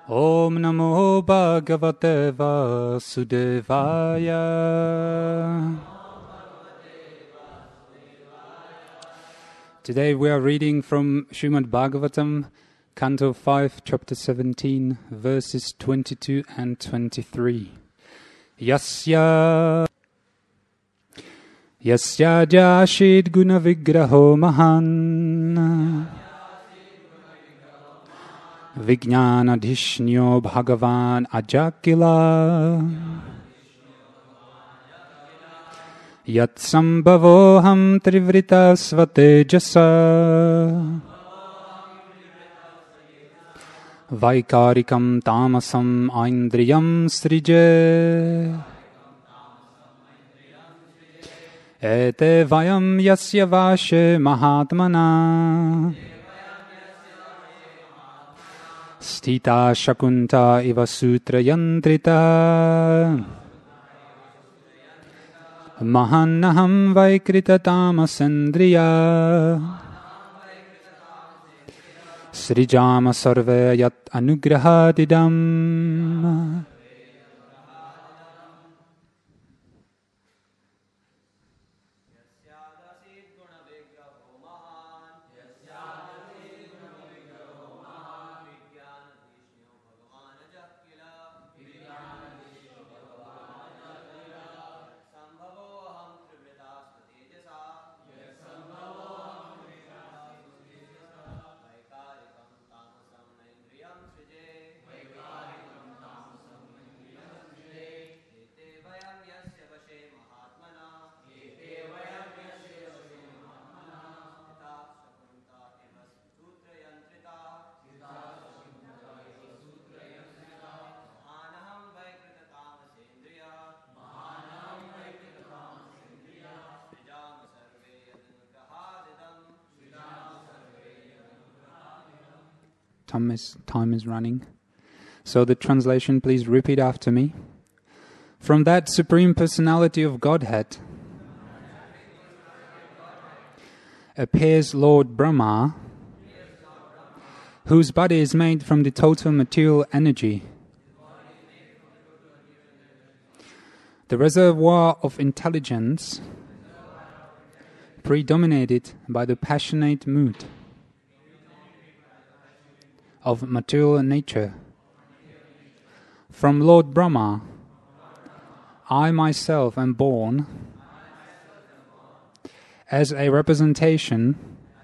Om Namo Bhagavate Vasudevaya. Today we are reading from Srimad Bhagavatam, Canto 5, Chapter 17, verses 22 and 23. Yasya Jashid Guna Vigraho Mahan Vijnanadhishnyo Bhagavan Ajakila Yat Sambhavoham Trivrita Svatejasa Vaikarikam Tamasam Aindriyam Srije Ete Vayam Yasya Vashe Mahatmana Stita Shakunta Iva Sutra Yantrita Mahannaham Vaikrita Tamasendriya Srijama Sarve Yat Anugrahadidam. Time is running. So the translation, please repeat after me. From that Supreme Personality of Godhead appears Lord Brahma, whose body is made from the total material energy. The reservoir of intelligence predominated by the passionate mood of material nature. From Lord Brahma, I myself am born as a representation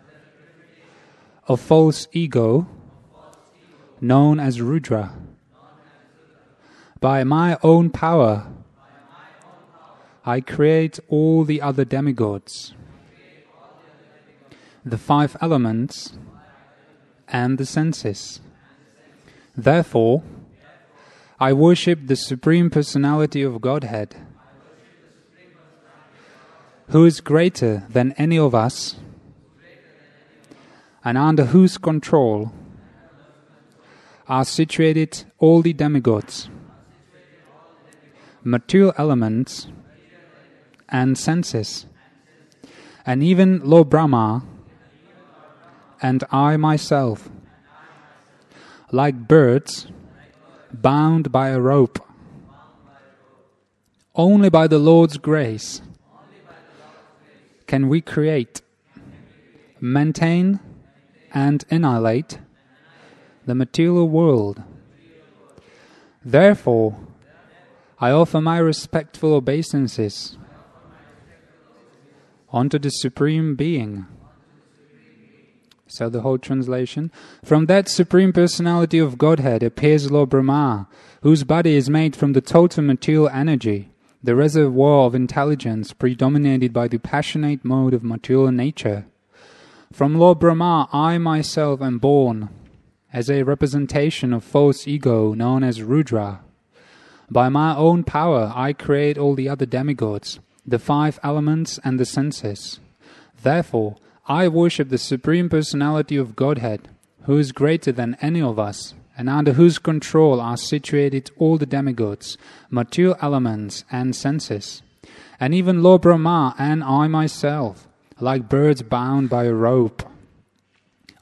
of false ego known as Rudra. By my own power, I create all the other demigods, the 5 elements, and the senses. Therefore, I worship the Supreme Personality of Godhead, who is greater than any of us, and under whose control are situated all the demigods, material elements, and senses, and even Lord Brahma and I myself, like birds bound by a rope. Only by the Lord's grace can we create, maintain, and annihilate the material world. Therefore, I offer my respectful obeisances unto the Supreme Being. So the whole translation. From that Supreme Personality of Godhead appears Lord Brahma, whose body is made from the total material energy, the reservoir of intelligence predominated by the passionate mode of material nature. From Lord Brahma, I myself am born as a representation of false ego known as Rudra. By my own power, I create all the other demigods, the 5 elements and the senses. Therefore, I worship the Supreme Personality of Godhead, who is greater than any of us, and under whose control are situated all the demigods, material elements and senses, and even Lord Brahma and I myself, like birds bound by a rope.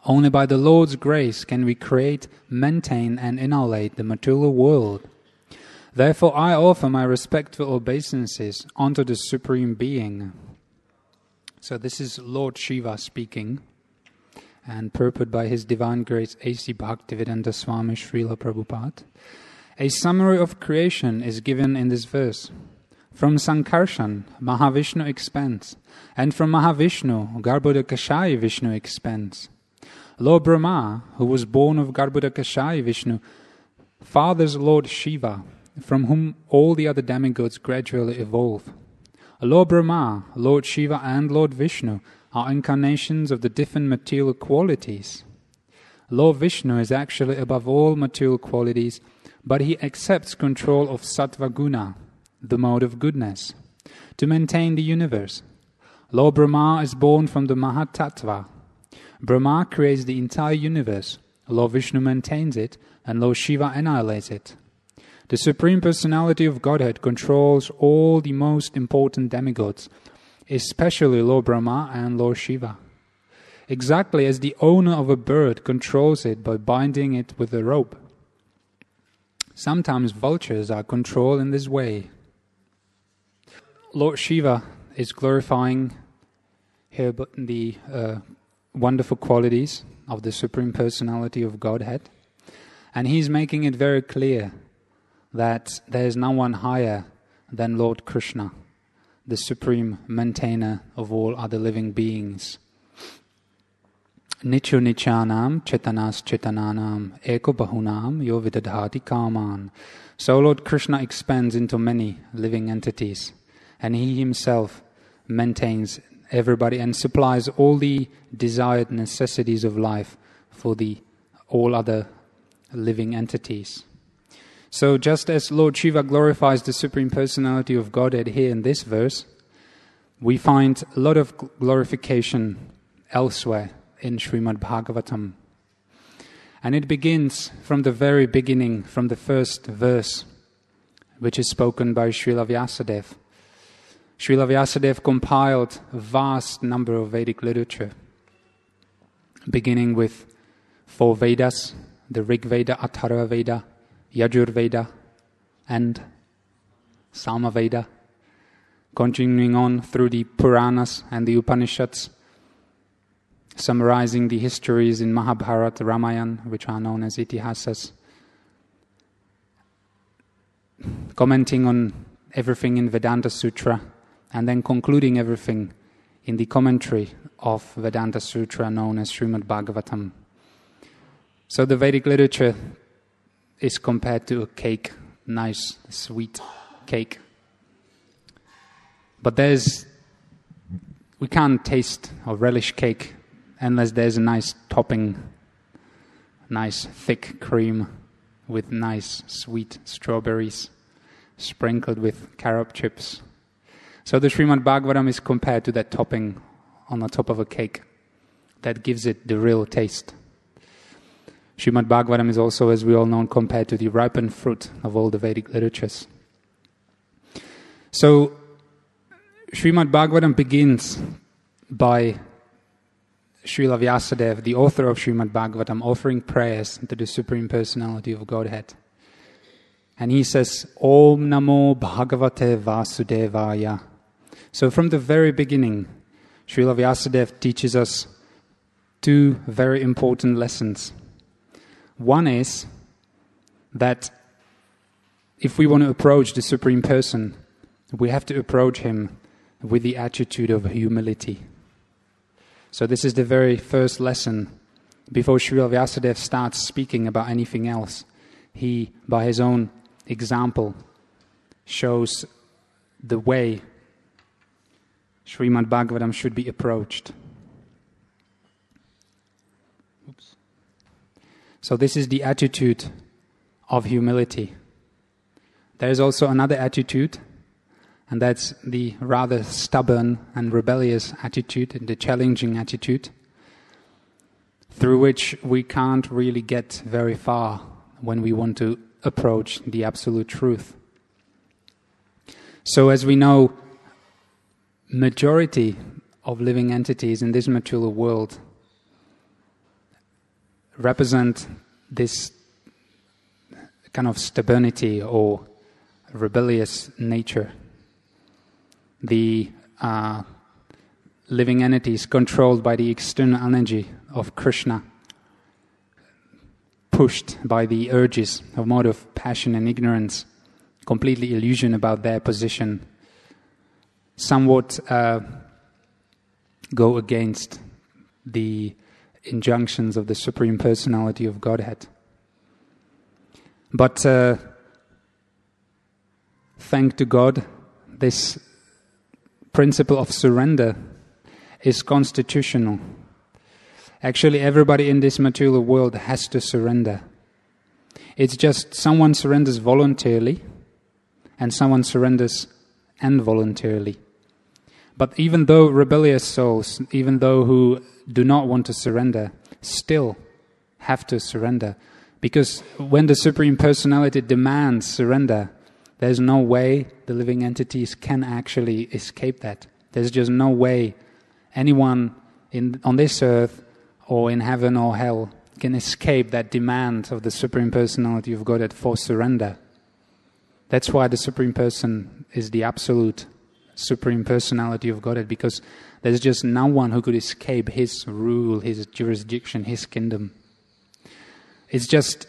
Only by the Lord's grace can we create, maintain and annihilate the material world. Therefore I offer my respectful obeisances unto the Supreme Being. So this is Lord Shiva speaking, and purported by His Divine Grace A.C. Bhaktivedanta Swami Srila Prabhupada. A summary of creation is given in this verse. From Sankarshan, Mahavishnu expands, and from Mahavishnu, Garbhodakashaya Vishnu expands. Lord Brahma, who was born of Garbhodakashaya Vishnu, fathers Lord Shiva, from whom all the other demigods gradually evolve. Lord Brahma, Lord Shiva and Lord Vishnu are incarnations of the different material qualities. Lord Vishnu is actually above all material qualities, but he accepts control of Sattva Guna, the mode of goodness, to maintain the universe. Lord Brahma is born from the Mahatattva. Brahma creates the entire universe, Lord Vishnu maintains it, and Lord Shiva annihilates it. The Supreme Personality of Godhead controls all the most important demigods, especially Lord Brahma and Lord Shiva, exactly as the owner of a bird controls it by binding it with a rope. Sometimes vultures are controlled in this way. Lord Shiva is glorifying here the wonderful qualities of the Supreme Personality of Godhead, and he's making it very clear that there is no one higher than Lord Krishna, the supreme maintainer of all other living beings. Nichu nichanam chetanas chetananam eko bahunam yo vidadhati kaman. So Lord Krishna expands into many living entities, and He Himself maintains everybody and supplies all the desired necessities of life for all other living entities. So just as Lord Shiva glorifies the Supreme Personality of Godhead here in this verse, we find a lot of glorification elsewhere in Srimad Bhagavatam. And it begins from the very beginning, from the first verse, which is spoken by Srila Vyasadeva. Srila Vyasadeva compiled a vast number of Vedic literature, beginning with 4 Vedas, the Rig Veda, Atharva Veda, Yajur Veda and Sama Veda, continuing on through the Puranas and the Upanishads, summarizing the histories in Mahabharata, Ramayana, which are known as Itihasas, commenting on everything in Vedanta Sutra, and then concluding everything in the commentary of Vedanta Sutra known as Srimad Bhagavatam. So the Vedic literature is compared to a cake, nice, sweet cake. But we can't taste or relish cake unless there's a nice topping, nice thick cream with nice sweet strawberries sprinkled with carob chips. So the Srimad Bhagavatam is compared to that topping on the top of a cake that gives it the real taste. Srimad Bhagavatam is also, as we all know, compared to the ripened fruit of all the Vedic literatures. So, Srimad Bhagavatam begins by Srila Vyasadeva, the author of Srimad Bhagavatam, offering prayers to the Supreme Personality of Godhead. And he says, Om Namo Bhagavate Vasudevaya. So from the very beginning, Srila Vyasadeva teaches us 2 very important lessons. One is that if we want to approach the Supreme Person, we have to approach Him with the attitude of humility. So this is the very first lesson. Before Srila Vyasadeva starts speaking about anything else, he, by his own example, shows the way Srimad Bhagavatam should be approached. So this is the attitude of humility. There is also another attitude, and that's the rather stubborn and rebellious attitude, and the challenging attitude, through which we can't really get very far when we want to approach the absolute truth. So as we know, majority of living entities in this material world represent this kind of stubbornity or rebellious nature. The living entity is controlled by the external energy of Krishna, pushed by the urges of mode of passion and ignorance, completely illusion about their position, somewhat go against the injunctions of the Supreme Personality of Godhead. But thank to God, this principle of surrender is constitutional. Actually, everybody in this material world has to surrender. It's just someone surrenders voluntarily and someone surrenders involuntarily. But even though rebellious souls, even though who do not want to surrender, still have to surrender. Because when the Supreme Personality demands surrender, there's no way the living entities can actually escape that. There's just no way anyone on this earth or in heaven or hell can escape that demand of the Supreme Personality of Godhead for surrender. That's why the Supreme Person is the absolute Supreme Personality of Godhead, because there's just no one who could escape His rule, His jurisdiction, His kingdom. It's just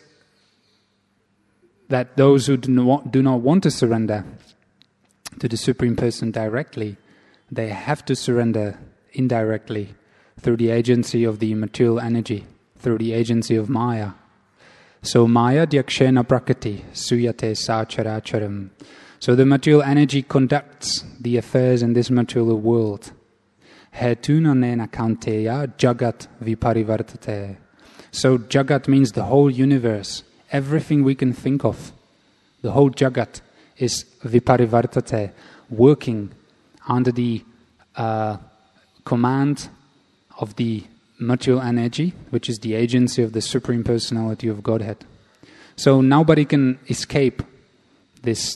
that those who do not want to surrender to the Supreme Person directly, they have to surrender indirectly through the agency of the material energy, through the agency of Maya. So Maya dyakshena prakriti suyate sacharacharam. So the material energy conducts the affairs in this material world. Hetuna nena kanteya jagat viparivartate. So jagat means the whole universe, everything we can think of. The whole jagat is viparivartate, working under the command of the material energy, which is the agency of the Supreme Personality of Godhead. So nobody can escape this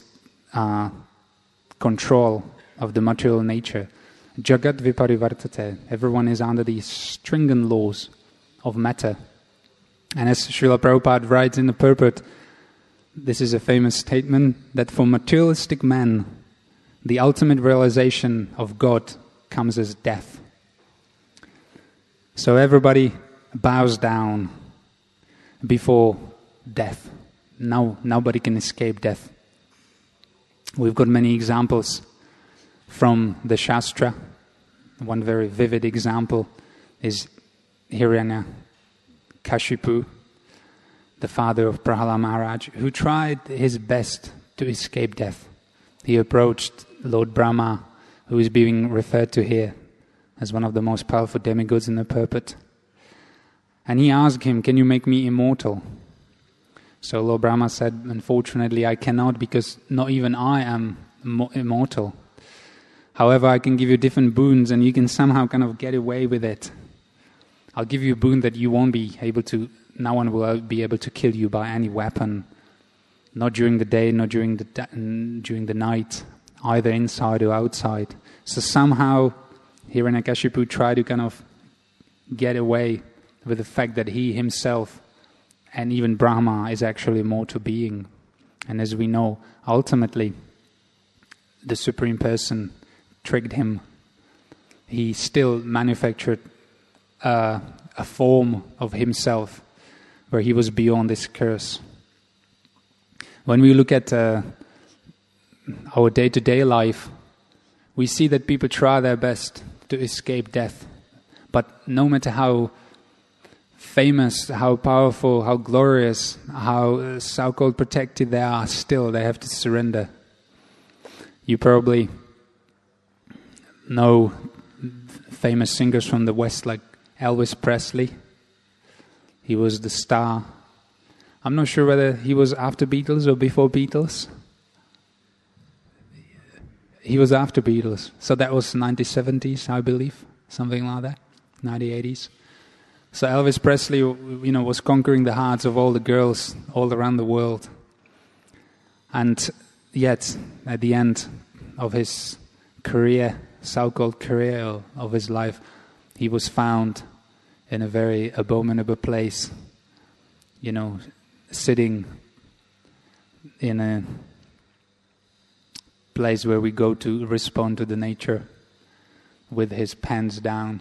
control of the material nature. Jagat viparivartate. Everyone is under the stringent laws of matter. And as Srila Prabhupada writes in the purport, this is a famous statement, that for materialistic man, the ultimate realization of God comes as death. So everybody bows down before death. Now nobody can escape death. We've got many examples from the Shastra. One very vivid example is Hiranyakashipu, the father of Prahalad Maharaj, who tried his best to escape death. He approached Lord Brahma, who is being referred to here as one of the most powerful demigods in the purport. And he asked him, "Can you make me immortal?" So Lord Brahma said, "Unfortunately, I cannot, because not even I am immortal. However, I can give you different boons and you can somehow kind of get away with it. I'll give you a boon that you won't be able to, no one will be able to kill you by any weapon, not during the day, not during the night, either inside or outside." So somehow Hiranyakashipu tried to kind of get away with the fact that he himself and even Brahma is actually a mortal being. And as we know, ultimately, the Supreme Person tricked him. He still manufactured a form of himself where he was beyond this curse. When we look at our day-to-day life, we see that people try their best to escape death. But no matter how famous, how powerful, how glorious, how so-called protected they are, still they have to surrender. You probably know famous singers from the West like Elvis Presley. He was the star. I'm not sure whether he was after Beatles or before Beatles. He was after Beatles. So that was 1970s, I believe. Something like that. 1980s. So Elvis Presley, was conquering the hearts of all the girls all around the world. And yet, at the end of his career, so-called career of his life, he was found in a very abominable place sitting in a place where we go to respond to the nature with his pants down,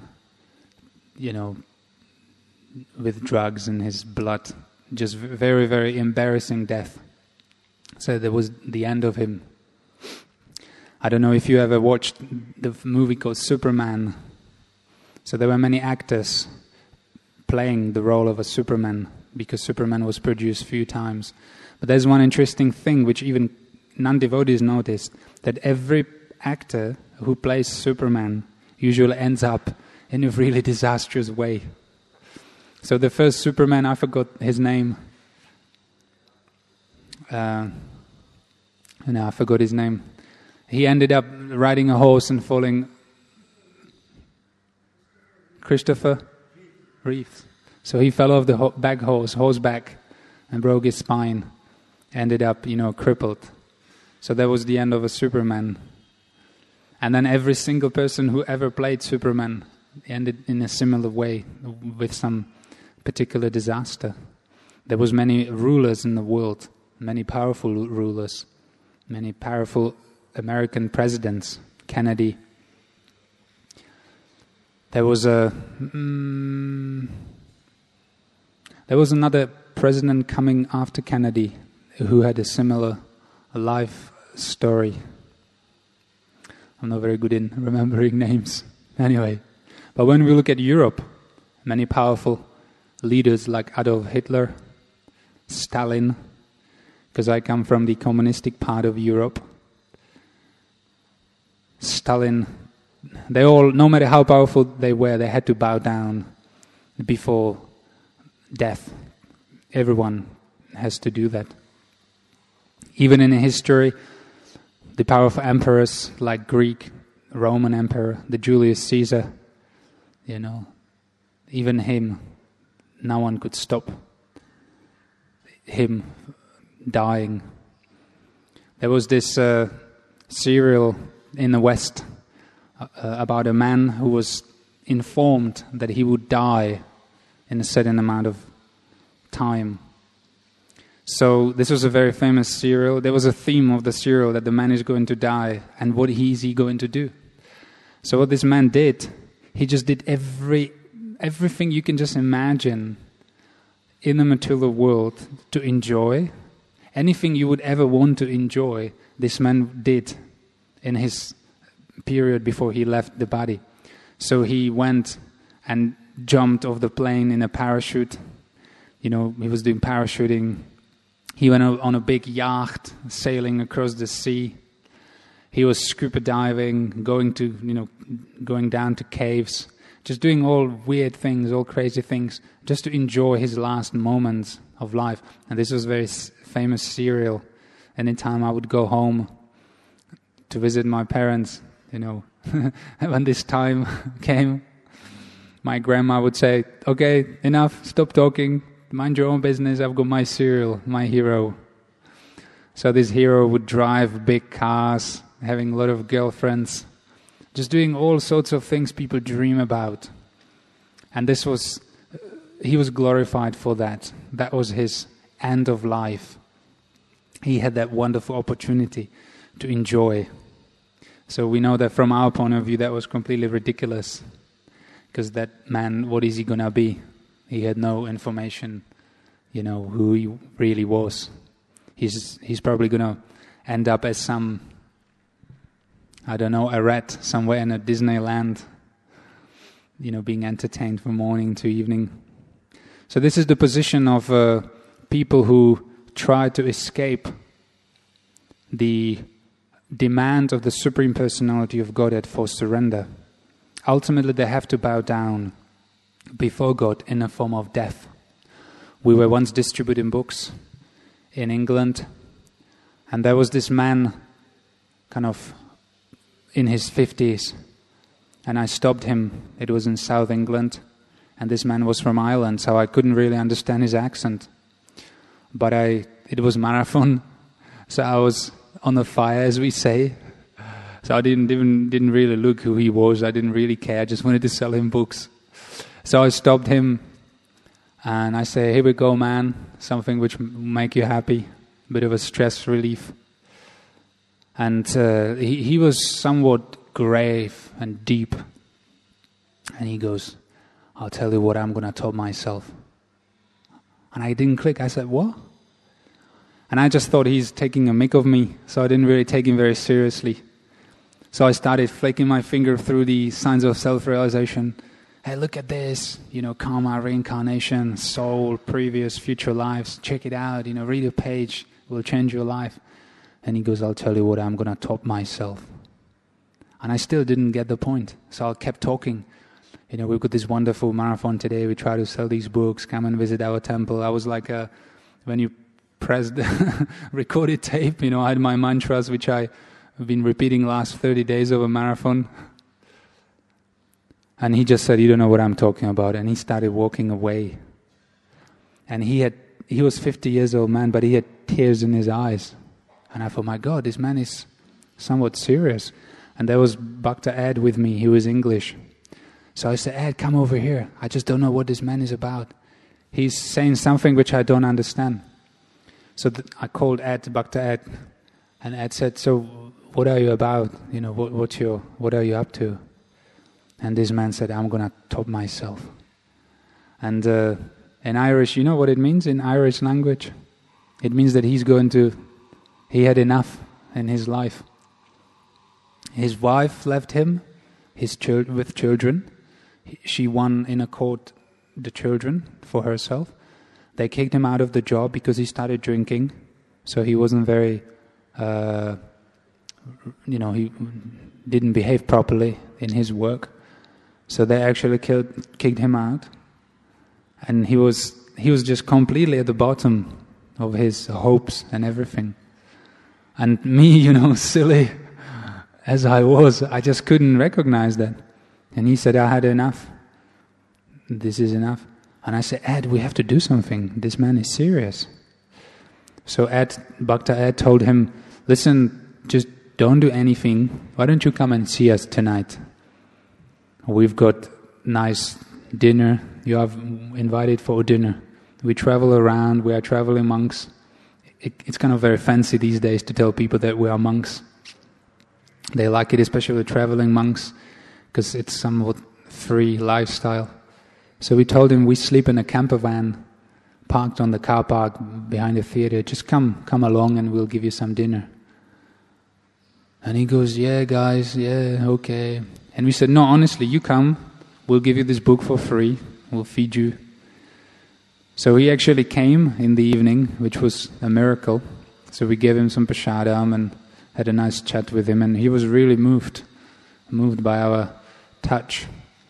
with drugs in his blood. Just very, very embarrassing death. So that was the end of him. I don't know if you ever watched the movie called Superman. So there were many actors playing the role of a Superman, because Superman was produced few times. But there's one interesting thing which even non-devotees noticed, that every actor who plays Superman usually ends up in a really disastrous way. So the first Superman, I forgot his name. I forgot his name. He ended up riding a horse and falling. Christopher Reeves. So he fell off the horseback, and broke his spine. Ended up, crippled. So that was the end of a Superman. And then every single person who ever played Superman ended in a similar way, with some particular disaster. There was many rulers in the world, many powerful rulers, many powerful American presidents, Kennedy. There was another president coming after Kennedy who had a similar life story. I'm not very good in remembering names. Anyway, but when we look at Europe, many powerful leaders like Adolf Hitler, Stalin, because I come from the communistic part of Europe. Stalin, they all, no matter how powerful they were, they had to bow down before death. Everyone has to do that. Even in history, the powerful emperors like Greek, Roman Emperor, the Julius Caesar, even him, no one could stop him dying. There was this serial in the West about a man who was informed that he would die in a certain amount of time. So this was a very famous serial. There was a theme of the serial that the man is going to die, and what is he going to do? So what this man did, he just did everything you can just imagine in the material world to enjoy. Anything you would ever want to enjoy, this man did in his period before he left the body. So he went and jumped off the plane in a parachute. He was doing parachuting. He went on a big yacht, sailing across the sea. He was scuba diving, going down to caves, just doing all weird things, all crazy things, just to enjoy his last moments of life. And this was a very famous serial. Anytime I would go home to visit my parents, when this time came, my grandma would say, "Okay, enough, stop talking, mind your own business, I've got my serial, my hero." So this hero would drive big cars, having a lot of girlfriends, just doing all sorts of things people dream about. And he was glorified for that. That was his end of life. He had that wonderful opportunity to enjoy. So we know that from our point of view, that was completely ridiculous. Because that man, what is he going to be? He had no information, who he really was. He's probably going to end up as some, a rat somewhere in a Disneyland, being entertained from morning to evening. So this is the position of people who try to escape the demand of the Supreme Personality of Godhead for surrender. Ultimately, they have to bow down before God in a form of death. We were once distributing books in England, and there was this man kind of in his 50s, and I stopped him. It was in South England, and this man was from Ireland, so I couldn't really understand his accent. But it was marathon, so I was on the fire, as we say. So I didn't really look who he was. I didn't really care. I just wanted to sell him books. So I stopped him, And I say, here we go, man, something which will make you happy, a bit of a stress relief. And he was somewhat grave and deep. And he goes, I'll tell you what I'm going to tell myself. And I didn't click. I said, what? And I just thought he's taking a mick of me, so I didn't really take him very seriously. So I started flicking my finger through the signs of self-realization. Hey, look at this, karma, reincarnation, soul, previous, future lives. Check it out, read a page, it will change your life. And he goes, I'll tell you what, I'm going to top myself. And I still didn't get the point, so I kept talking. We've got this wonderful marathon today, we try to sell these books, come and visit our temple. I was like, when you pressed recorded tape, I had my mantras, which I've been repeating last 30 days of a marathon. And he just said, you don't know what I'm talking about. And he started walking away. And he was 50 years old man, but he had tears in his eyes. And I thought, my God, this man is somewhat serious. And there was Bhakta Ed with me, he was English. So I said, Ed, come over here. I just don't know what this man is about. He's saying something which I don't understand. So I called Ed, Bhakta Ed. And Ed said, so what are you about? What are you up to? And this man said, I'm going to top myself. And in Irish, you know what it means in Irish language? It means that he had enough in his life. His wife left him with children. She won in a court the children for herself. They kicked him out of the job because he started drinking. So he wasn't very, he didn't behave properly in his work. So they actually kicked him out, and he was just completely at the bottom of his hopes and everything. And me, silly as I was, I just couldn't recognize that. And he said, I had enough. This is enough. And I said, Ed, we have to do something. This man is serious. So Bhakta Ed told him, listen, just don't do anything. Why don't you come and see us tonight? We've got nice dinner. You are invited for dinner. We travel around. We are traveling monks. It's kind of very fancy these days to tell people that we are monks. They like it, especially the traveling monks, because it's somewhat free lifestyle. So we told him we sleep in a camper van parked on the car park behind the theater. Just come along and we'll give you some dinner. And he goes, yeah, guys, yeah, okay. And we said, no, honestly, you come, we'll give you this book for free, we'll feed you. So he actually came in the evening, which was a miracle. So we gave him some prasadam and had a nice chat with him, and he was really moved by our touch,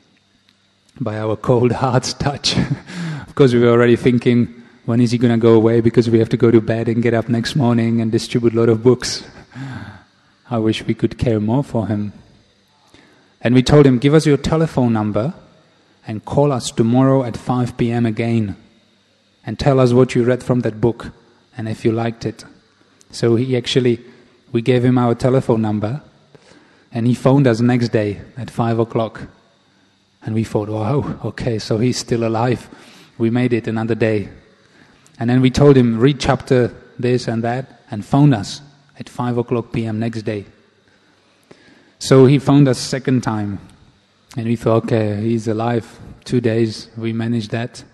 by our cold heart's touch. Of course, we were already thinking, when is he going to go away, because we have to go to bed and get up next morning and distribute a lot of books. I wish we could care more for him. And we told him, give us your telephone number and call us tomorrow at 5 p.m. again and tell us what you read from that book and if you liked it. So we gave him our telephone number and he phoned us next day at 5 o'clock. And we thought, wow, okay, so he's still alive. We made it another day. And then we told him, read chapter this and that and phone us at 5 o'clock p.m. next day. So he phoned us second time, and we thought, okay, he's alive. 2 days, we managed that.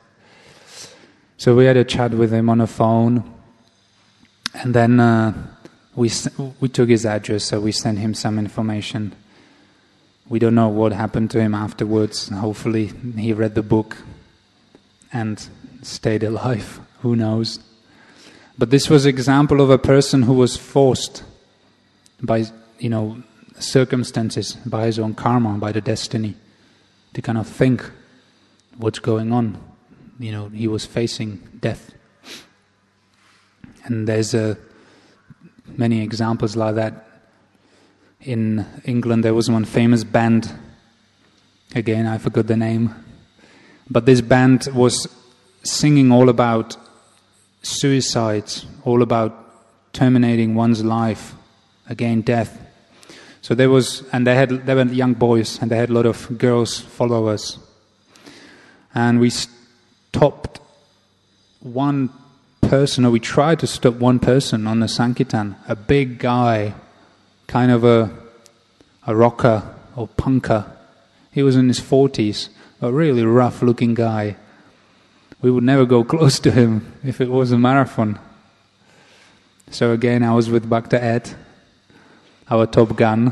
So we had a chat with him on the phone, and then we took his address, so we sent him some information. We don't know what happened to him afterwards. Hopefully he read the book and stayed alive. Who knows? But this was an example of a person who was forced by, circumstances, by his own karma, by the destiny, to kind of think what's going on. He was facing death. And there's many examples like that. In England there was one famous band, again I forgot the name, but this band was singing all about suicides, all about terminating one's life, again death. So they were young boys, and they had a lot of girls followers. And we stopped one person, or we tried to stop one person on the Sankirtan, a big guy, kind of a rocker or punker. He was in his 40s, a really rough-looking guy. We would never go close to him if it was a marathon. So again, I was with Bhakta Ed, our top gun,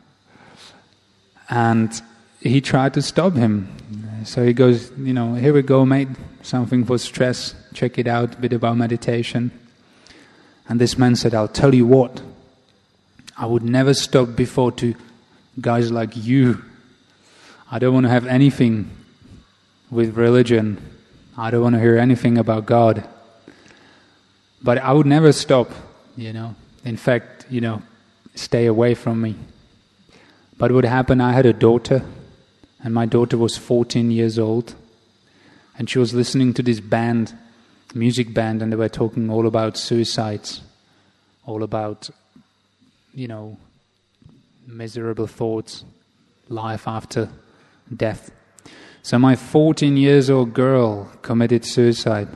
and he tried to stop him. So he goes, here we go, mate, something for stress, check it out, a bit about meditation. And this man said, I'll tell you what, I would never stop before to guys like you. I don't want to have anything with religion. I don't want to hear anything about God. But I would never stop, In fact, stay away from me. But what happened, I had a daughter, and my daughter was 14 years old, and she was listening to this band, music band, and they were talking all about suicides, all about, miserable thoughts, life after death. So my 14 years old girl committed suicide.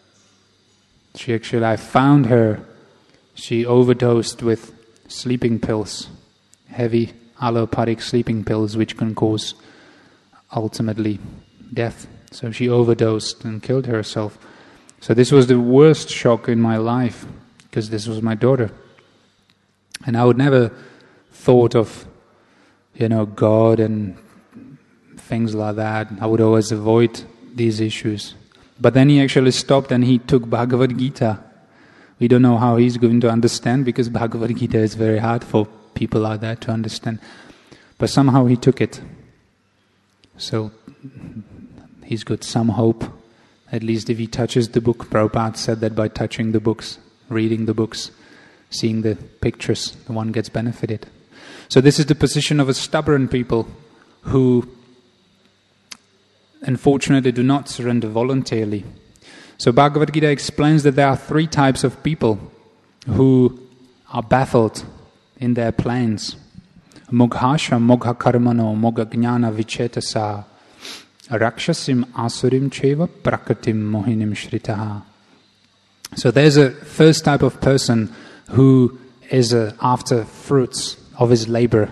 I found her. She overdosed with sleeping pills, heavy allopathic sleeping pills, which can cause ultimately death. So she overdosed and killed herself. So this was the worst shock in my life, because this was my daughter. And I would never thought of, God and things like that. I would always avoid these issues. But then he actually stopped and he took Bhagavad Gita. We don't know how he's going to understand, because Bhagavad Gita is very hard for people like that to understand. But somehow he took it. So he's got some hope. At least if he touches the book. Prabhupada said that by touching the books, reading the books, seeing the pictures, the one gets benefited. So this is the position of a stubborn people who unfortunately do not surrender voluntarily. So Bhagavad Gita explains that there are three types of people who are baffled in their plans. Moghasha, mogha karmano, mogha jnana vichetasa, rakshasim asurim cheva prakritim mohinim shritaha. So there's a first type of person who is after fruits of his labor.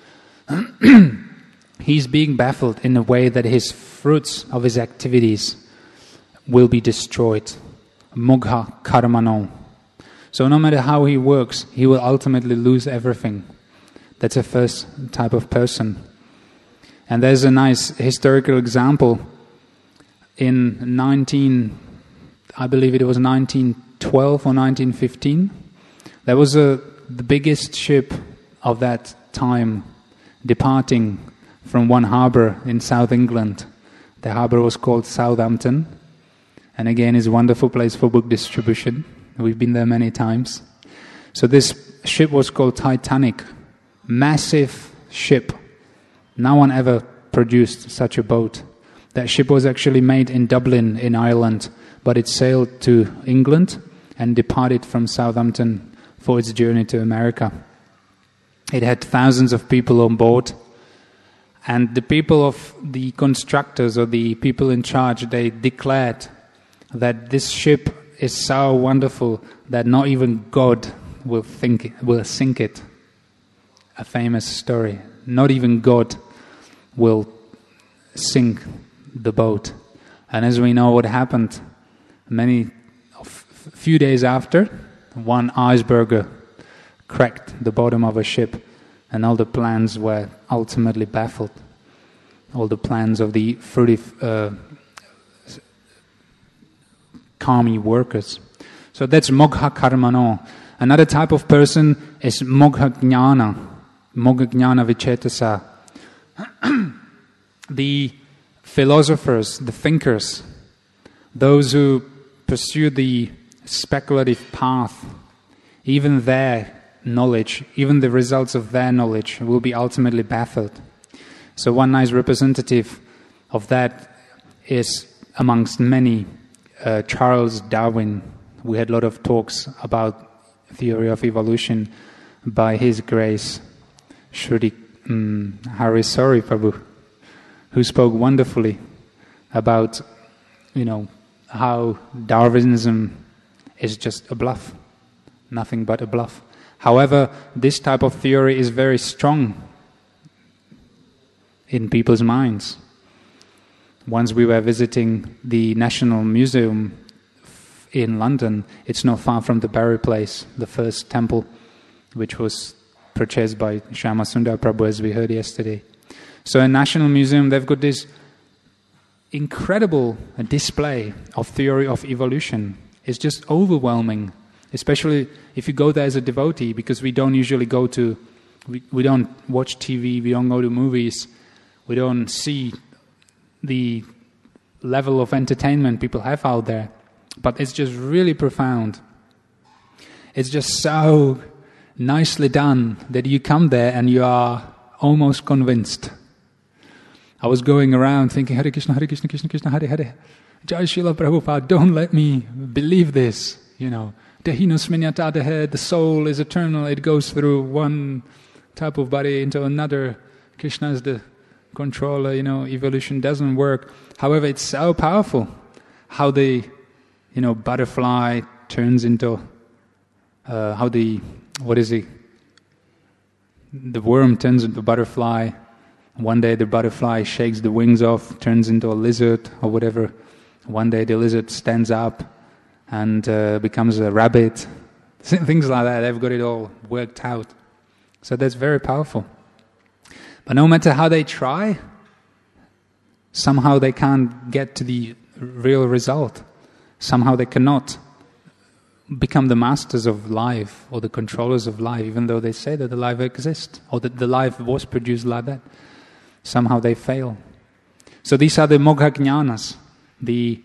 He's being baffled in a way that his fruits of his activities will be destroyed. Mogha karmano. So no matter how he works, he will ultimately lose everything. That's a first type of person. And there's a nice historical example. In I believe it was 1912 or 1915, there was the biggest ship of that time departing from one harbour in South England. The harbour was called Southampton, and again is a wonderful place for book distribution. We've been there many times. So this ship was called Titanic. Massive ship. No one ever produced such a boat. That ship was actually made in Dublin in Ireland, but it sailed to England and departed from Southampton for its journey to America. It had thousands of people on board, and the people of the constructors or the people in charge, they declared that this ship is so wonderful that not even God will sink it. A famous story. Not even God will sink the boat. And as we know what happened, few days after, one iceberg cracked the bottom of a ship, and all the plans were ultimately baffled. All the plans of the 30 Kami workers. So that's Mogha Karmano. Another type of person is Mogha Jnana. Mogha Jnana Vichetasa. The philosophers, the thinkers, those who pursue the speculative path, even their knowledge, even the results of their knowledge will be ultimately baffled. So one nice representative of that is, amongst many, Charles Darwin. We had a lot of talks about theory of evolution by His Grace, Shri Harisori Prabhu, who spoke wonderfully about, how Darwinism is just a bluff, nothing but a bluff. However, this type of theory is very strong in people's minds. Once we were visiting the National Museum in London, it's not far from the Barry Place, the first temple, which was purchased by Shyama Sundar Prabhu, as we heard yesterday. So in National Museum, they've got this incredible display of theory of evolution. It's just overwhelming, especially if you go there as a devotee, because we don't usually go to, we don't watch TV, we don't go to movies, we don't see the level of entertainment people have out there. But it's just really profound. It's just so nicely done that you come there and you are almost convinced. I was going around thinking, Hare Krishna, Krishna Krishna, Hare Hare. Jai Srila Prabhupada, don't let me believe this, The soul is eternal, it goes through one type of body into another. Krishna is the controller, evolution doesn't work. However, it's so powerful how the, butterfly turns into, the worm turns into a butterfly. One day the butterfly shakes the wings off, turns into a lizard or whatever. One day the lizard stands up and becomes a rabbit. Things like that, they've got it all worked out. So that's very powerful. But no matter how they try, somehow they can't get to the real result. Somehow they cannot become the masters of life or the controllers of life, even though they say that the life exists or that the life was produced like that. Somehow they fail. So these are the Mogha Jnanas, the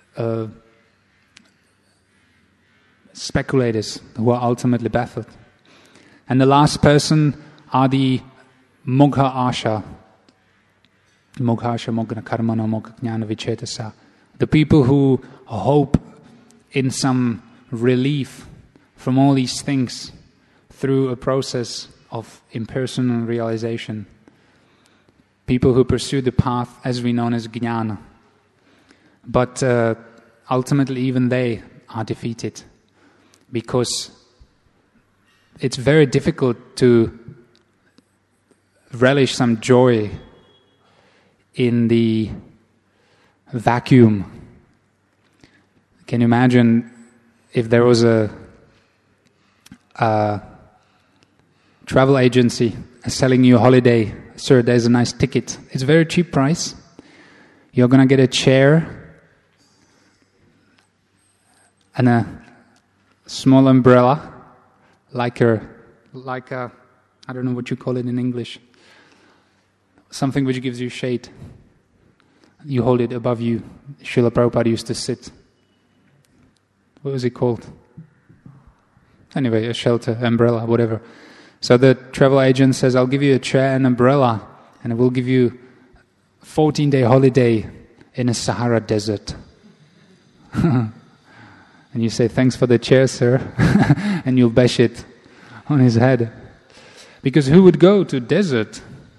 speculators who are ultimately baffled. And the last person are the Mogha Asha. Mogha Asha, Mogha Karmana, Mogha Jnana Vichetasa. The people who hope in some relief from all these things through a process of impersonal realization. People who pursue the path as we know as Jnana. But ultimately even they are defeated, because it's very difficult to relish some joy in the vacuum. Can you imagine if there was a travel agency selling you a holiday? Sir, there's a nice ticket. It's a very cheap price. You're going to get a chair and a small umbrella, like a I don't know what you call it in English. Something which gives you shade. You hold it above you. Srila Prabhupada used to sit. What was it called? Anyway, a shelter, umbrella, whatever. So the travel agent says, I'll give you a chair and umbrella, and I will give you a 14-day holiday in a Sahara desert. And you say, thanks for the chair, sir. And you'll bash it on his head. Because who would go to desert?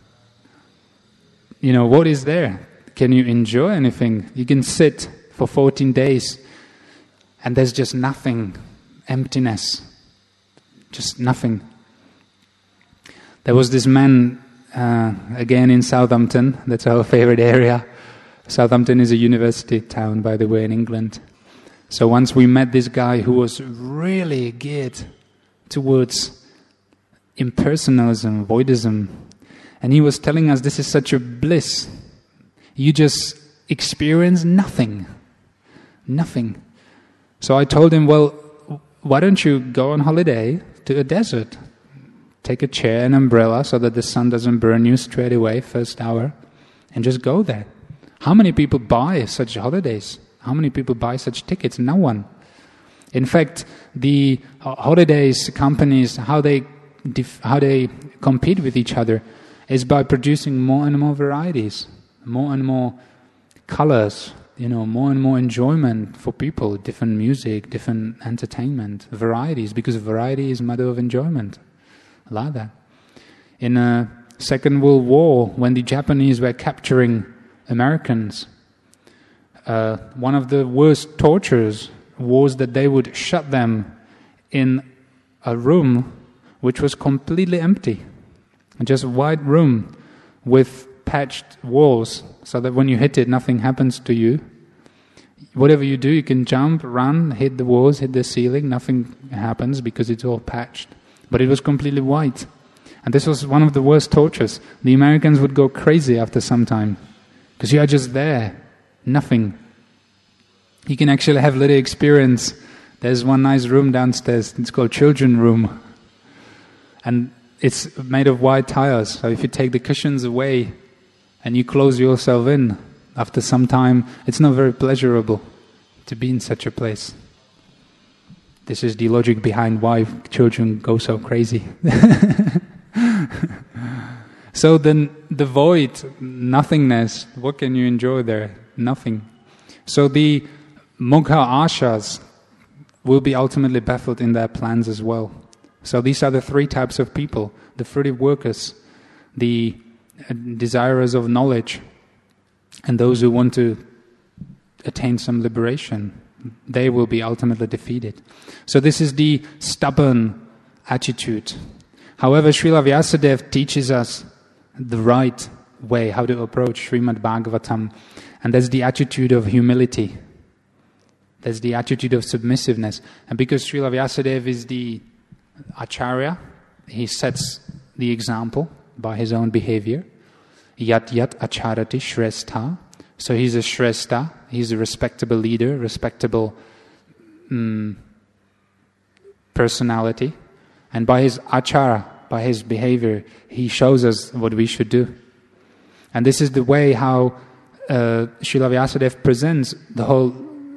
What is there? Can you enjoy anything? You can sit for 14 days and there's just nothing, emptiness, just nothing. There was this man, again in Southampton, that's our favorite area. Southampton is a university town, by the way, in England. So once we met this guy who was really geared towards impersonalism, voidism, and he was telling us this is such a bliss. You just experience nothing. Nothing. So I told him, well, why don't you go on holiday to a desert? Take a chair and umbrella so that the sun doesn't burn you straight away, first hour, and just go there. How many people buy such holidays? How many people buy such tickets? No one. In fact, the holidays companies, how they compete with each other is by producing more and more varieties, more and more colors, more and more enjoyment for people, different music, different entertainment, varieties, because variety is mother of enjoyment. Like that. In the Second World War, when the Japanese were capturing Americans, one of the worst tortures was that they would shut them in a room which was completely empty. Just a white room with patched walls, so that when you hit it, nothing happens to you. Whatever you do, you can jump, run, hit the walls, hit the ceiling, nothing happens because it's all patched. But it was completely white. And this was one of the worst tortures. The Americans would go crazy after some time, because you are just there, nothing. You can actually have a little experience. There's one nice room downstairs, it's called children's room. And it's made of white tiles, so if you take the cushions away and you close yourself in, after some time, it's not very pleasurable to be in such a place. This is the logic behind why children go so crazy. So then the void, nothingness, what can you enjoy there? Nothing. So the Mogha Ashas will be ultimately baffled in their plans as well. So these are the three types of people: the fruitive workers, the desirers of knowledge, and those who want to attain some liberation. They will be ultimately defeated. So this is the stubborn attitude. However, Srila Vyasadeva teaches us the right way, how to approach Srimad Bhagavatam, and that's the attitude of humility. That's the attitude of submissiveness. And because Srila Vyasadeva is the Acharya, he sets the example by his own behavior. Yat yat acharati shrestha. So he's a shrestha, he's a respectable leader, respectable personality. And by his achara, by his behavior, he shows us what we should do. And this is the way how Srila Vyasadeva presents the whole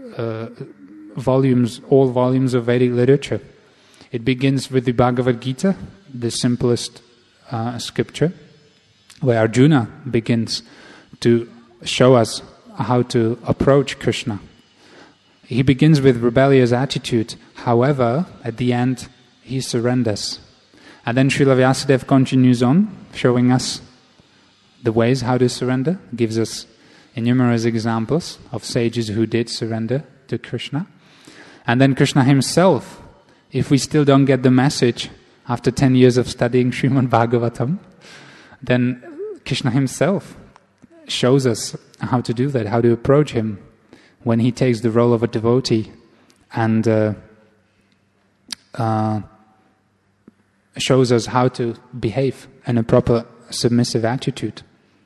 all volumes of Vedic literature. It begins with the Bhagavad Gita, the simplest scripture, where Arjuna begins to show us how to approach Krishna. He begins with rebellious attitude. However, at the end, he surrenders. And then Srila Vyasadeva continues on, showing us the ways how to surrender, gives us numerous examples of sages who did surrender to Krishna. And then Krishna himself, if we still don't get the message after 10 years of studying Srimad Bhagavatam, then Krishna himself shows us how to do that, how to approach him when he takes the role of a devotee and shows us how to behave in a proper submissive attitude.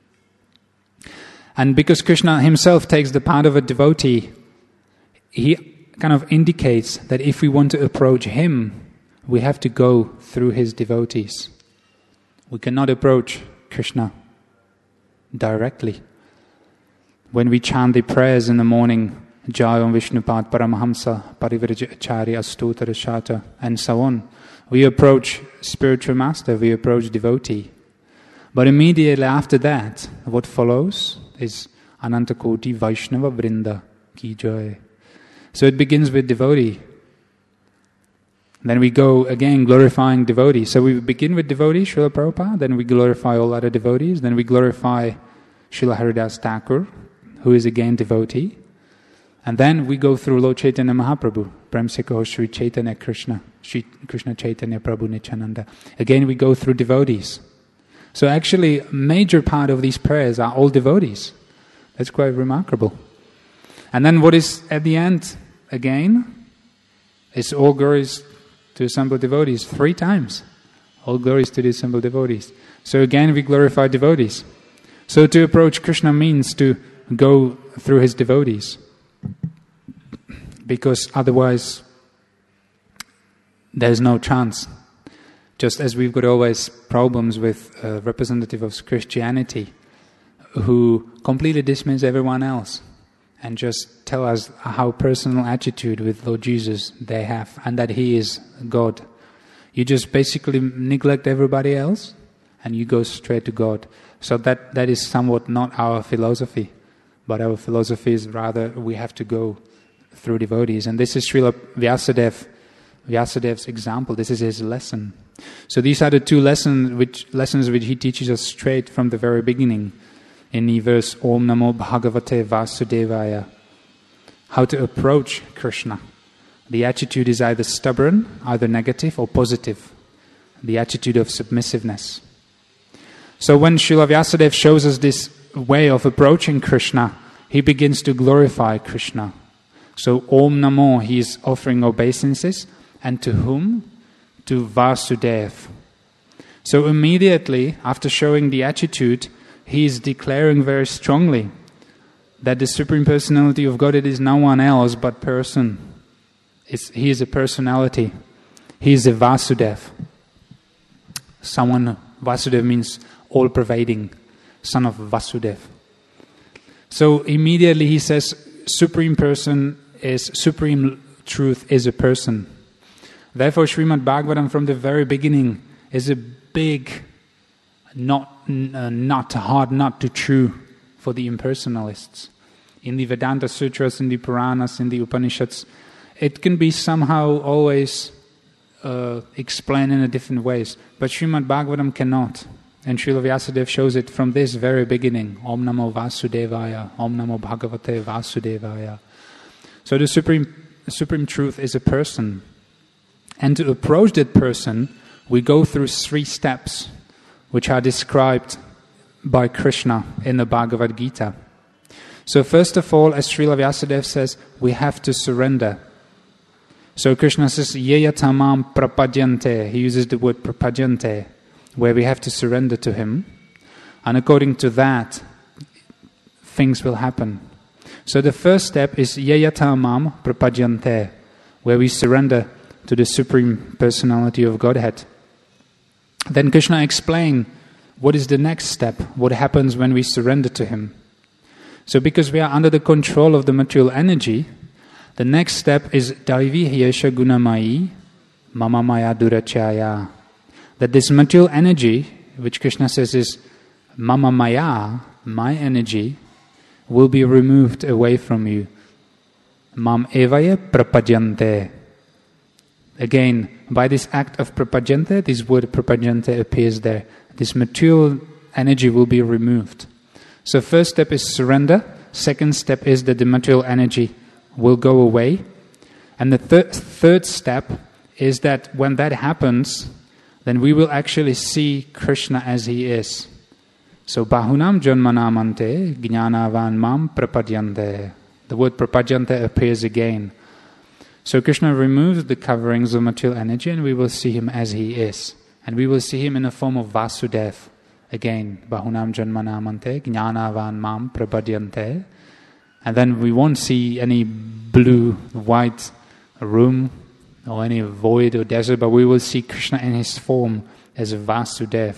And because Krishna himself takes the part of a devotee, he kind of indicates that if we want to approach him, we have to go through his devotees. We cannot approach Krishna directly. When we chant the prayers in the morning, Jayam Vishnupad Paramahamsa Parivraj Acharya Astotara Shata, and so on, we approach spiritual master, we approach devotee. But immediately after that, what follows is Anantakoti Vaishnava Vrinda Ki Jai. So it begins with devotee. Then we go again glorifying devotees. So we begin with devotees, Srila Prabhupada, then we glorify all other devotees, then we glorify Srila Haridas Thakur, who is again devotee. And then we go through Lord Chaitanya Mahaprabhu, Premsikaho Sri Chaitanya Krishna, Sri Krishna Chaitanya Prabhu Nityananda. Again we go through devotees. So actually a major part of these prayers are all devotees. That's quite remarkable. And then what is at the end again? It's all glories to assembled devotees 3 times. All glories to the assembled devotees. So again we glorify devotees. So to approach Krishna means to go through his devotees. Because otherwise there's no chance. Just as we've got always problems with a representative of Christianity who completely dismiss everyone else and just tell us how personal attitude with Lord Jesus they have and that he is God. You just basically neglect everybody else and you go straight to God. So that is somewhat not our philosophy. But our philosophy is rather we have to go through devotees. And this is Srila Vyasadev's example. This is his lesson. So these are the 2 lessons which he teaches us straight from the very beginning. In the verse Om Namo Bhagavate Vasudevaya. how to approach Krishna. The attitude is either stubborn, either negative or positive. The attitude of submissiveness. So when Srila Vyasadeva shows us this way of approaching Krishna, he begins to glorify Krishna. So Om Namo, he is offering obeisances. And to whom? To Vasudeva. So immediately after showing the attitude, he is declaring very strongly that the Supreme Personality of Godhead is no one else but person. He is a personality. He is a Vasudeva. Vasudeva means all-pervading, son of Vasudeva. So immediately he says, Supreme Truth is a person. Therefore, Srimad Bhagavatam from the very beginning is a big hard nut to chew for the impersonalists. In the Vedanta Sutras, in the Puranas, in the Upanishads, it can be somehow always explained in a different ways. But Srimad Bhagavatam cannot. And Srila Vyasadeva shows it from this very beginning. Om Namo Vasudevaya, Om Namo Bhagavate Vasudevaya. So the Supreme Truth is a person. And to approach that person, we go through 3 steps, which are described by Krishna in the Bhagavad Gita. So first of all, as Srila Vyasadeva says, we have to surrender. So Krishna says, Yeyatamam prapadyante. He uses the word prapadyante, where we have to surrender to him. And according to that, things will happen. So the first step is Yeyatamam prapadyante, where we surrender to the Supreme Personality of Godhead. Then Krishna explains what is the next step, what happens when we surrender to him. So because we are under the control of the material energy, the next step is Daivi Hyesha Gunamayi Mama Maya Durachaya. That this material energy, which Krishna says is Mama Maya, my energy, will be removed away from you. Mam Evaya Prapadyante. Again, by this act of Prapadyante, this word Prapadyante appears there. This material energy will be removed. So first step is surrender. Second step is that the material energy will go away. And the third step is that when that happens, then we will actually see Krishna as he is. So Bahunam Janmanamante Jnanavan Mam Prapadyante. The word Prapadyante appears again. So Krishna removes the coverings of material energy and we will see him as he is. And we will see him in the form of Vasudeva. Again, Bahunam Janmanamante Jnanavan Mam Prapadyante. And then we won't see any blue, white room or any void or desert, but we will see Krishna in his form as Vasudeva.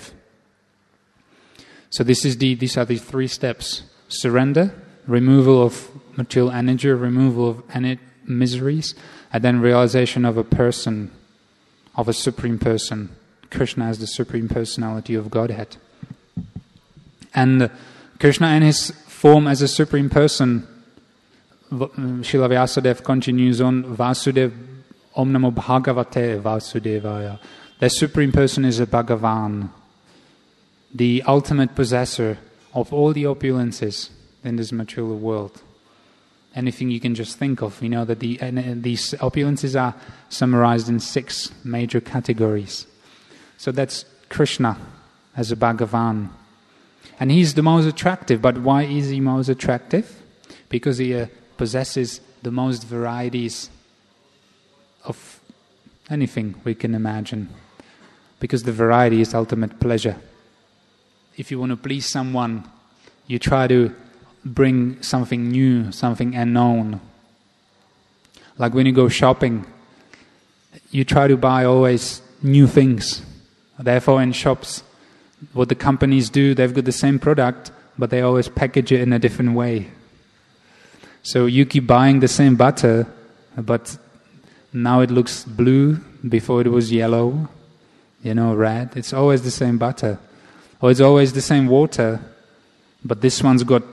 So these are the 3 steps. Surrender, removal of material energy, removal of any miseries, and then realization of a person, of a Supreme Person, Krishna as the Supreme Personality of Godhead. And Krishna in his form as a Supreme Person, Srila Vyasadeva continues on, Vasudeva, Om Namo Bhagavate Vasudevaya. The Supreme Person is a Bhagavan, the ultimate possessor of all the opulences in this material world. Anything you can just think of, that these opulences are summarized in 6 major categories. So that's Krishna as a Bhagavan. And he's the most attractive. But why is he most attractive? Because he possesses the most varieties of anything we can imagine. Because the variety is ultimate pleasure. If you want to please someone, you try to bring something new, something unknown. Like when you go shopping, you try to buy always new things. Therefore in shops, what the companies do, they've got the same product, but they always package it in a different way. So you keep buying the same butter, but now it looks blue, before it was yellow, red. It's always the same butter. Or it's always the same water, but this one's got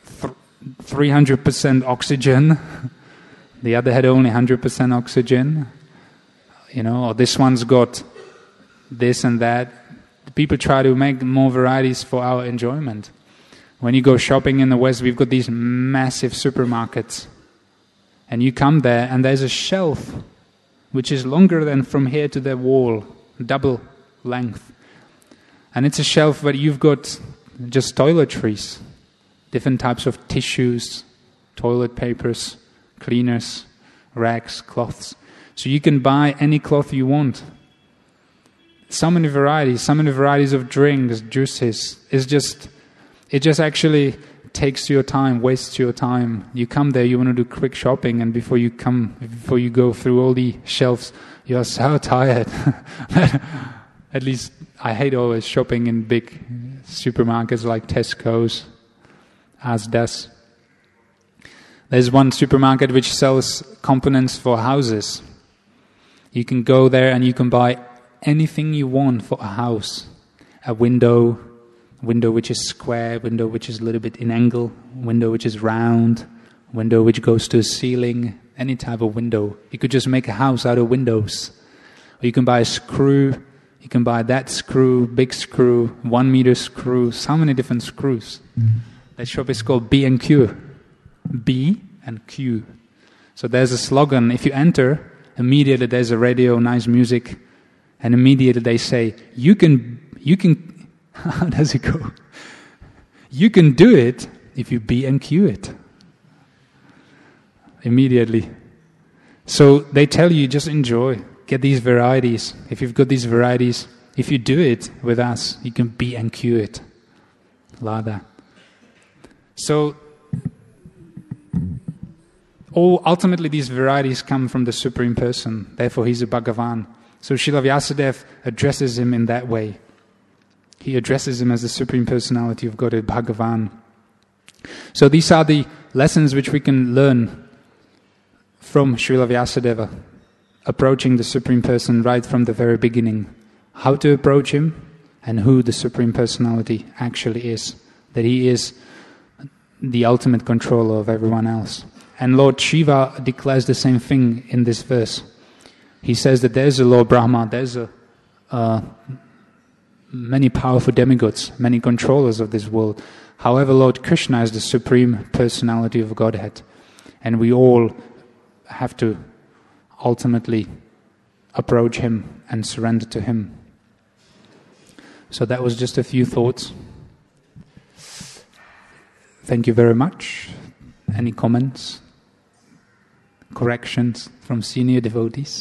300% oxygen, the other had only 100% oxygen, or this one's got this and that. People try to make more varieties for our enjoyment. When you go shopping in the West, we've got these massive supermarkets. And you come there and there's a shelf which is longer than from here to the wall, double length. And it's a shelf where you've got just toiletries, different types of tissues, toilet papers, cleaners, rags, cloths. So you can buy any cloth you want. So many varieties of drinks, juices. It just actually takes your time, wastes your time. You come there, you want to do quick shopping, and before you go through all the shelves, you are so tired. At least I hate always shopping in big supermarkets like Tesco's, Asda's. There's one supermarket which sells components for houses. You can go there and you can buy anything you want for a house. A window which is square, window which is a little bit in angle, window which is round, window which goes to a ceiling, any type of window. You could just make a house out of windows. Or you can buy a screw, you can buy that screw, big screw, 1 meter screw, so many different screws. That shop is called B&Q. B and Q. So there's a slogan, if you enter, immediately there's a radio, nice music, and immediately they say, you can, how does it go? You can do it if you B&Q it. Immediately. So they tell you, just enjoy, get these varieties. If you've got these varieties, if you do it with us, you can B&Q it. Like that. So, ultimately these varieties come from the Supreme Person, therefore he's a Bhagavan. So Srila Vyasadeva addresses him in that way. He addresses him as the Supreme Personality of Godhead, Bhagavan. So these are the lessons which we can learn from Srila Vyasadeva, approaching the Supreme Person right from the very beginning. How to approach him and who the Supreme Personality actually is. That he is the ultimate controller of everyone else. And Lord Shiva declares the same thing in this verse. He says that there's a Lord Brahma, there's many powerful demigods, many controllers of this world. However, Lord Krishna is the Supreme Personality of Godhead. And we all have to ultimately approach him and surrender to him. So that was just a few thoughts. Thank you very much. Any comments? Corrections from senior devotees?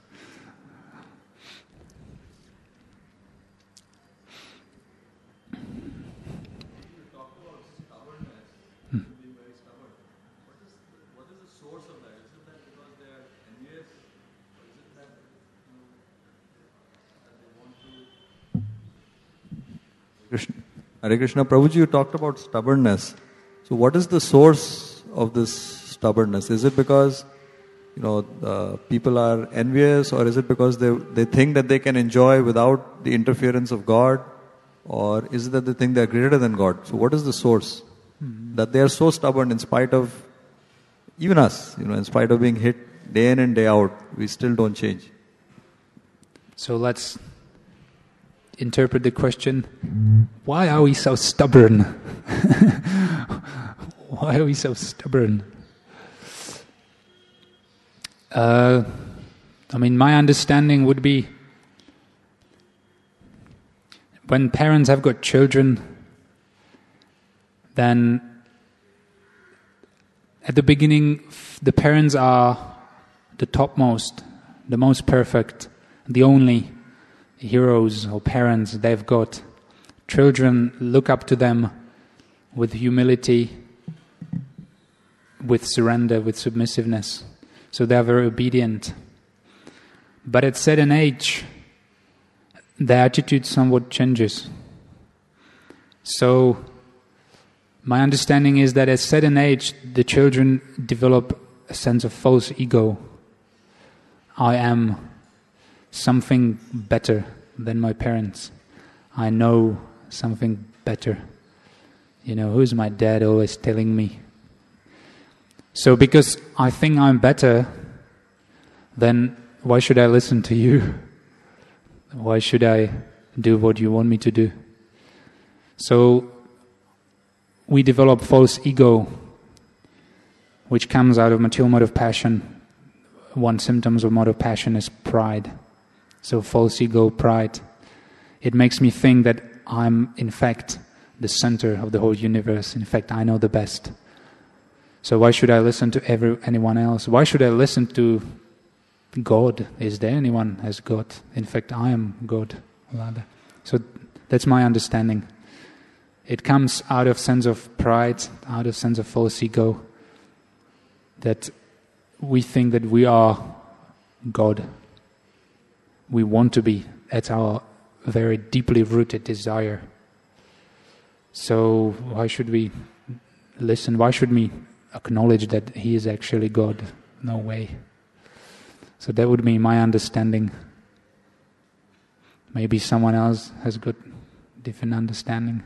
Hare Krishna, Prabhuji, you talked about stubbornness. So what is the source of this stubbornness? Is it because, people are envious, or is it because they think that they can enjoy without the interference of God? Or is it that they think they are greater than God? So what is the source? That they are so stubborn in spite of, even us, in spite of being hit day in and day out, we still don't change. So let's interpret the question, why are we so stubborn? Why are we so stubborn? My understanding would be, when parents have got children, then at the beginning the parents are the topmost, the most perfect, the only heroes or parents they've got. Children look up to them with humility, with surrender, with submissiveness. So they are very obedient. But at certain age, their attitude somewhat changes. So my understanding is that at certain age, the children develop a sense of false ego. I am something better than my parents. I know something better. Who's my dad always telling me? So because I think I'm better, then why should I listen to you? Why should I do what you want me to do? So we develop false ego. which comes out of material mode of passion. One symptom of mode of passion is pride. So false ego, pride. It makes me think that I'm in fact the center of the whole universe. In fact, I know the best. So why should I listen to anyone else? Why should I listen to God? Is there anyone as God? In fact, I am God. So that's my understanding. It comes out of sense of pride, out of sense of false ego, that we think that we are God. We want to be. That's our very deeply rooted desire. So why should we listen? Why should we acknowledge that He is actually God? No way. So that would be my understanding. Maybe someone else has got different understanding.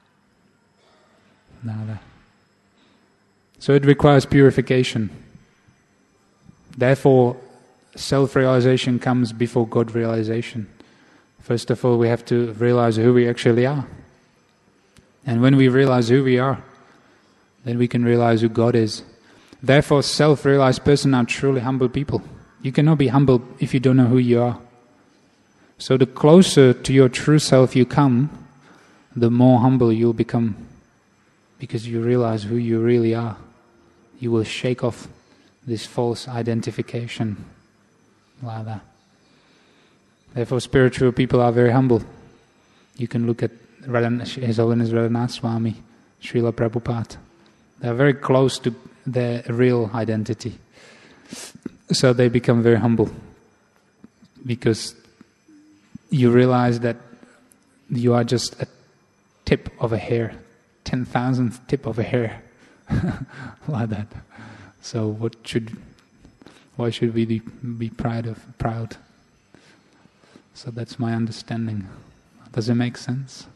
No. So it requires purification. Therefore, self-realization comes before God realization. First of all, we have to realize who we actually are. And when we realize who we are, then we can realize who God is. Therefore, self-realized persons are truly humble people. You cannot be humble if you don't know who you are. So the closer to your true self you come, the more humble you'll become, because you realize who you really are. You will shake off this false identification. Like that. Therefore, spiritual people are very humble. You can look at His Holiness Radhanath Swami, Srila Prabhupada. They are very close to their real identity. So they become very humble. Because you realize that you are just a tip of a hair, 10,000th tip of a hair. Like that. So why should we be proud? So that's my understanding. Does it make sense?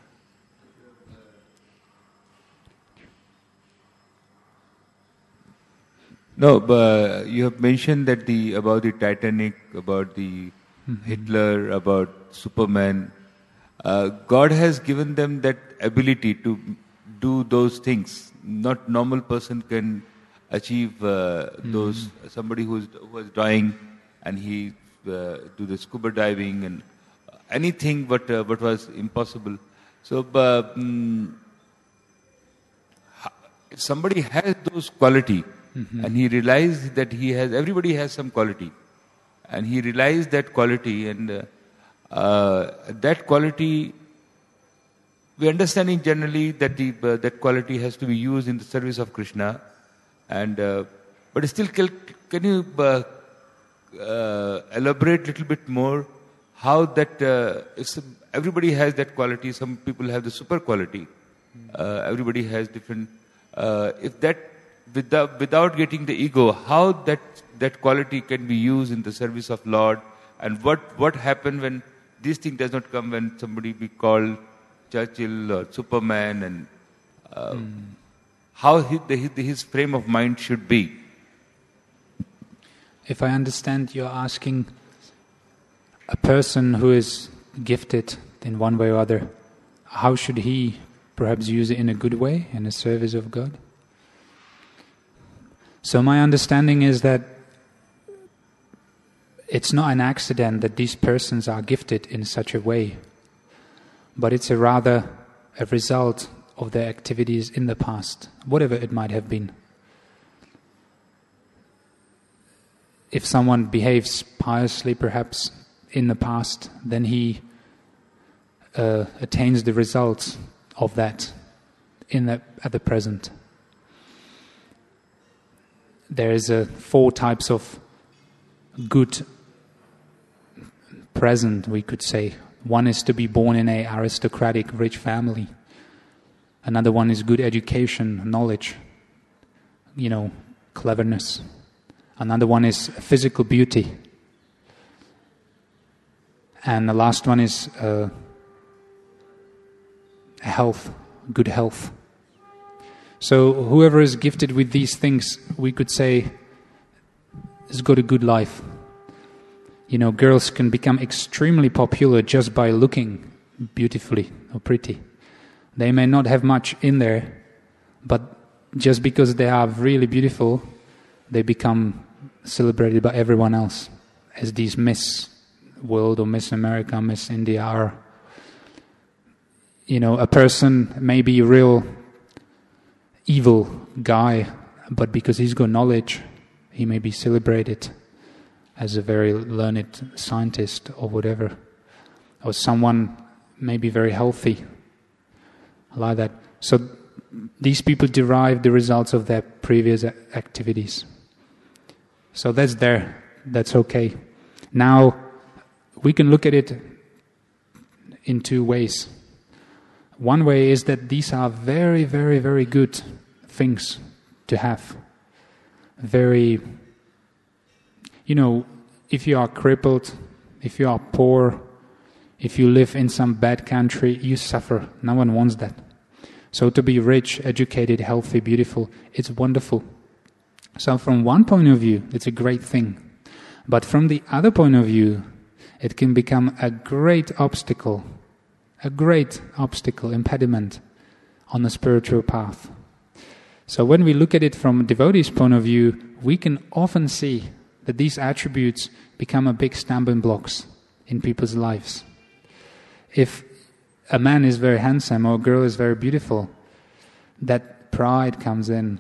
No, but you have mentioned that about the Titanic, about the Hitler, about Superman. God has given them that ability to do those things. Not normal person can achieve those. Somebody who was dying and he do the scuba diving and anything, but was impossible. So, if somebody has those quality, and he realized that everybody has some quality, and he realized that quality, and that quality, we understanding generally that that quality has to be used in the service of Krishna, and but still, can you elaborate a little bit more how that everybody has that quality? Some people have the super quality. Everybody has different. If that without getting the ego, how that quality can be used in the service of Lord, and what happens when this thing does not come, when somebody be called Churchill or Superman, and how his frame of mind should be. If I understand, you're asking a person who is gifted in one way or other, how should he perhaps use it in a good way, in the service of God? So my understanding is that it's not an accident that these persons are gifted in such a way, but it's rather a result of their activities in the past, whatever it might have been. If someone behaves piously, perhaps, in the past, then he attains the results of that at the present. There is 4 types of good present, we could say. One is to be born in an aristocratic, rich family. Another one is good education, knowledge, cleverness. Another one is physical beauty. And the last one is health, good health. So whoever is gifted with these things, we could say, has got a good life. Girls can become extremely popular just by looking beautifully or pretty. They may not have much in there, but just because they are really beautiful, they become celebrated by everyone else as these Miss World or Miss America, Miss India are. A person may be a real evil guy, but because he's got knowledge, he may be celebrated as a very learned scientist or whatever. Or someone may be very healthy, like that. So these people derive the results of their previous activities. So that's there. That's okay. Now, we can look at it in two ways. One way is that these are very, very, very good things to have. Very, if you are crippled, if you are poor, if you live in some bad country, you suffer. No one wants that. So to be rich, educated, healthy, beautiful, it's wonderful. So from one point of view, it's a great thing. But from the other point of view, it can become a great obstacle, impediment on the spiritual path. So when we look at it from a devotee's point of view, we can often see that these attributes become a big stumbling blocks in people's lives. If a man is very handsome or a girl is very beautiful, that pride comes in.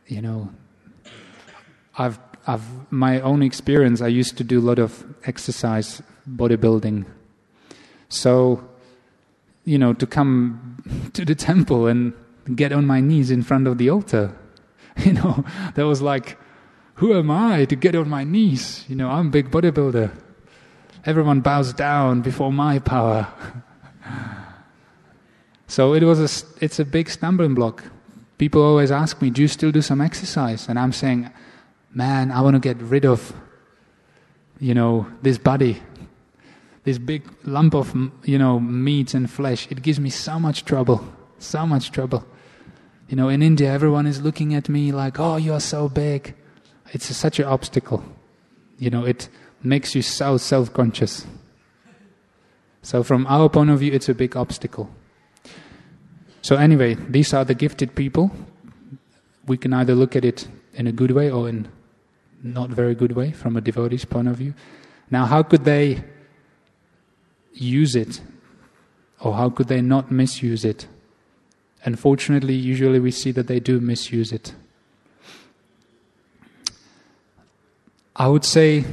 I've my own experience. I used to do a lot of exercise, bodybuilding. So, to come to the temple and get on my knees in front of the altar, that was like, who am I to get on my knees? I'm a big bodybuilder. Everyone bows down before my power. So it's a big stumbling block. People always ask me, do you still do some exercise? And I'm saying, man, I want to get rid of, this body, this big lump of, meat and flesh. It gives me so much trouble. In India, everyone is looking at me like, oh, you're so big. It's such an obstacle. It makes you so self-conscious. So from our point of view, it's a big obstacle. So anyway, these are the gifted people. We can either look at it in a good way or in not very good way from a devotee's point of view. Now, how could they use it? Or how could they not misuse it? Unfortunately, usually we see that they do misuse it. I would say,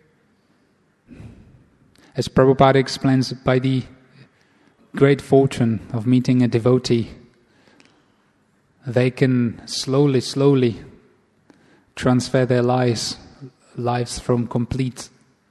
as Prabhupada explains, by the great fortune of meeting a devotee, they can slowly transfer their lives from complete,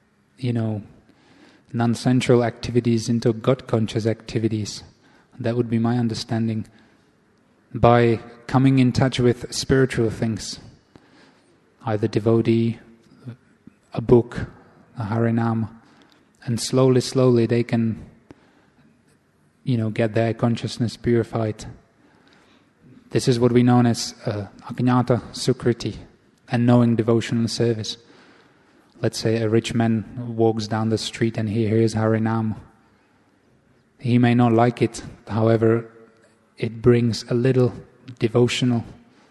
non-sensual activities into God-conscious activities. That would be my understanding. By coming in touch with spiritual things, either devotee, a book, a Harinam, and slowly they can, get their consciousness purified. This is what we know as Ajnata Sukriti, and knowing devotional service. Let's say a rich man walks down the street and he hears Harinam. He may not like it, however, it brings a little devotional.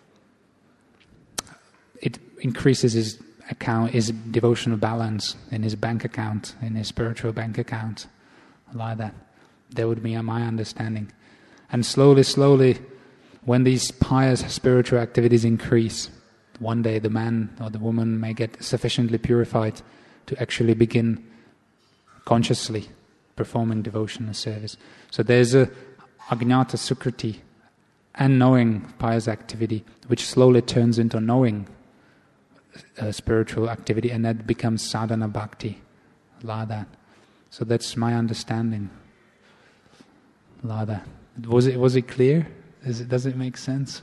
It increases his devotional balance in his bank account, in his spiritual bank account, like that. That would be my understanding. And slowly, when these pious spiritual activities increase, one day the man or the woman may get sufficiently purified to actually begin consciously performing devotional service. So there's a Ajnata Sukriti and knowing pious activity, which slowly turns into knowing spiritual activity, and that becomes sadhana bhakti, like that. So that's my understanding, like that. Was it clear? Does it make sense?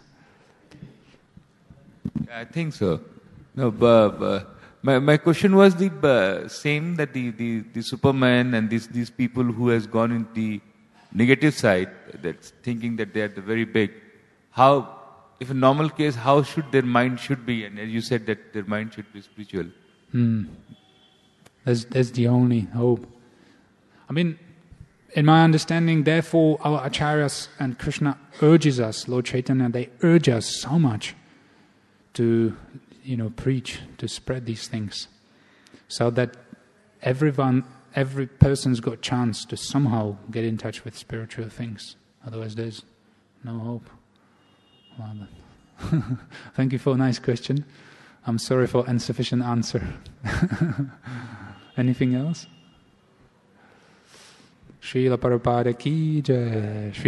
I think so. No, my question was the same, that the Superman and these people who has gone in the negative side, that's thinking that they are the very big. How, if a normal case, how should their mind should be? And as you said that their mind should be spiritual. That's the only hope. I mean, in my understanding, therefore, our acharyas and Krishna urges us, Lord Chaitanya, they urge us so much to, preach, to spread these things, so that every person's got a chance to somehow get in touch with spiritual things. Otherwise, there's no hope. Well, thank you for a nice question. I'm sorry for insufficient answer. Anything else? Srila Prabhupada ki jai.